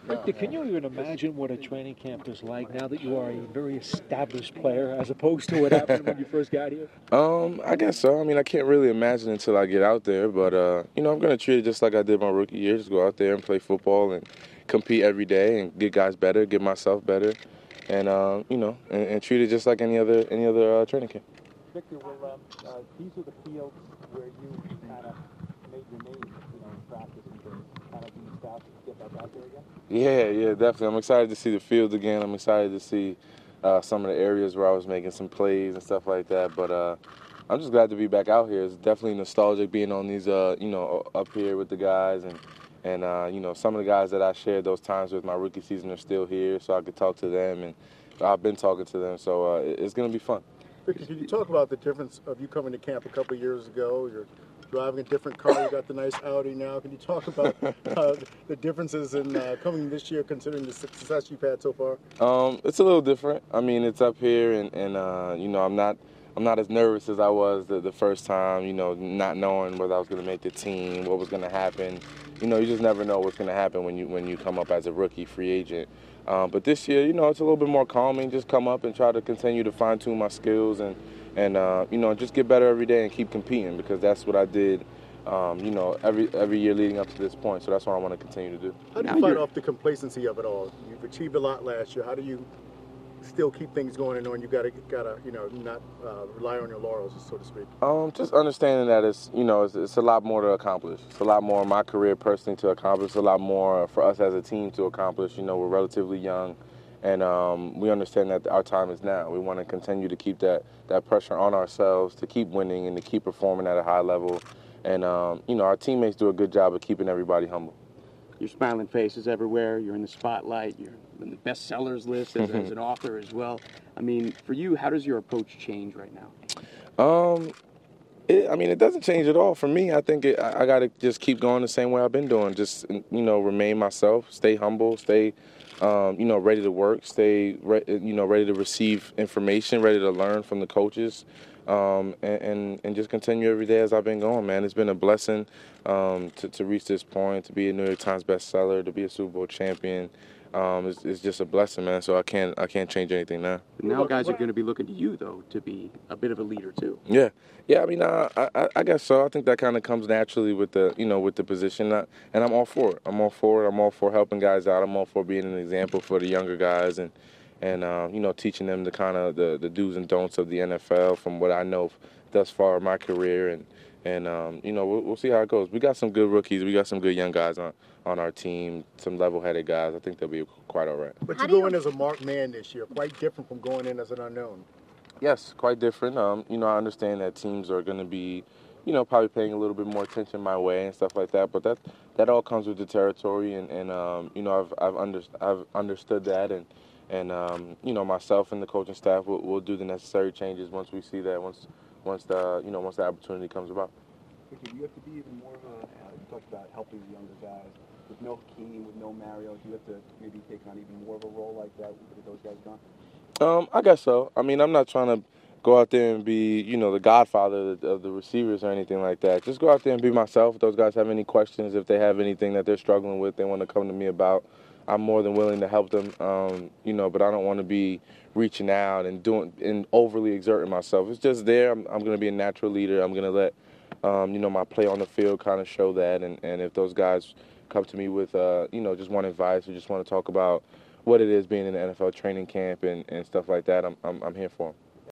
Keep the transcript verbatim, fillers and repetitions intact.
Victor, can you even imagine what a training camp is like now that you are a very established player as opposed to what happened when you first got here? Um, I guess so. I mean, I can't really imagine until I get out there, but, uh, you know, I'm going to treat it just like I did my rookie year. Just go out there and play football and compete every day and get guys better, get myself better, and, uh, you know, and, and treat it just like any other any other uh, training camp. Victor, well, um, uh, these are the fields where you kind of made your name, you know, in practice and things. Kind of being stout to get back out there again? Yeah, yeah, definitely. I'm excited to see the field again. I'm excited to see uh, some of the areas where I was making some plays and stuff like that. But uh, I'm just glad to be back out here. It's definitely nostalgic being on these, uh, you know, up here with the guys. And, and uh, you know, some of the guys that I shared those times with my rookie season are still here, so I could talk to them. And I've been talking to them, so uh, it's going to be fun. Victor, can you talk about the difference of you coming to camp a couple of years ago? You're driving a different car. You got the nice Audi now. Can you talk about uh, the differences in uh, coming this year, considering the success you've had so far? Um, it's a little different. I mean, it's up here, and, and uh, you know, I'm not I'm not as nervous as I was the, the first time. You know, not knowing whether I was going to make the team, what was going to happen. You know, you just never know what's going to happen when you when you come up as a rookie free agent. Um, but this year, you know, it's a little bit more calming. Just come up and try to continue to fine tune my skills and. And, uh, you know, just get better every day and keep competing, because that's what I did, um, you know, every every year leading up to this point. So that's what I want to continue to do. How do you fight off the complacency of it all? You've achieved a lot last year. How do you still keep things going and knowing you got to, gotta, you know, not uh, rely on your laurels, so to speak? Um, just understanding that it's, you know, it's, it's a lot more to accomplish. It's a lot more in my career personally to accomplish. It's a lot more for us as a team to accomplish. You know, we're relatively young. And um, we understand that our time is now. We want to continue to keep that, that pressure on ourselves, to keep winning and to keep performing at a high level. And, um, you know, our teammates do a good job of keeping everybody humble. Your smiling faces everywhere. You're in the spotlight. You're in the bestsellers list as, as an author as well. I mean, for you, how does your approach change right now? Um, it, I mean, it doesn't change at all. For me, I think it, I, I got to just keep going the same way I've been doing. Just, you know, remain myself, stay humble, stay Um, you know, ready to work, stay, re- you know, ready to receive information, ready to learn from the coaches, um, and, and, and just continue every day as I've been going, man. It's been a blessing um, to, to reach this point, to be a New York Times bestseller, to be a Super Bowl champion. Um, it's, it's just a blessing, man. So I can't I can't change anything now. Now guys are going to be looking to you, though, to be a bit of a leader too. Yeah, yeah. I mean, uh, I I guess so. I think that kind of comes naturally with the you know with the position, uh, and I'm all for it. I'm all for it. I'm all for helping guys out. I'm all for being an example for the younger guys and and uh, you know teaching them the kind of the, the do's and don'ts of the N F L from what I know thus far in my career, and and um, you know we'll, we'll see how it goes. We got some good rookies. We got some good young guys on. on our team, some level-headed guys. I think they'll be quite all right. But you go in as a marked man this year, quite different from going in as an unknown. Yes, quite different. Um, you know, I understand that teams are going to be, you know, probably paying a little bit more attention my way and stuff like that. But that that all comes with the territory, and, and um, you know, I've I've, under, I've understood that, and and um, you know, myself and the coaching staff will will do the necessary changes once we see that, once once the you know once the opportunity comes about. Do you have to be even more of a? Uh, you talked about helping the younger guys. With no Keeney, with no Mario, do you have to maybe take on even more of a role like that with those guys gone? Um, I guess so. I mean, I'm not trying to go out there and be, you know, the godfather of the, of the receivers or anything like that. Just go out there and be myself. If those guys have any questions, if they have anything that they're struggling with, they want to come to me about, I'm more than willing to help them. Um, you know, but I don't want to be reaching out and doing and overly exerting myself. It's just there. I'm, I'm going to be a natural leader. I'm going to let, um, you know, my play on the field kind of show that. And, and if those guys come to me with, uh, you know, just want advice or just want to talk about what it is being in the N F L training camp and, and stuff like that, I'm, I'm, I'm here for them.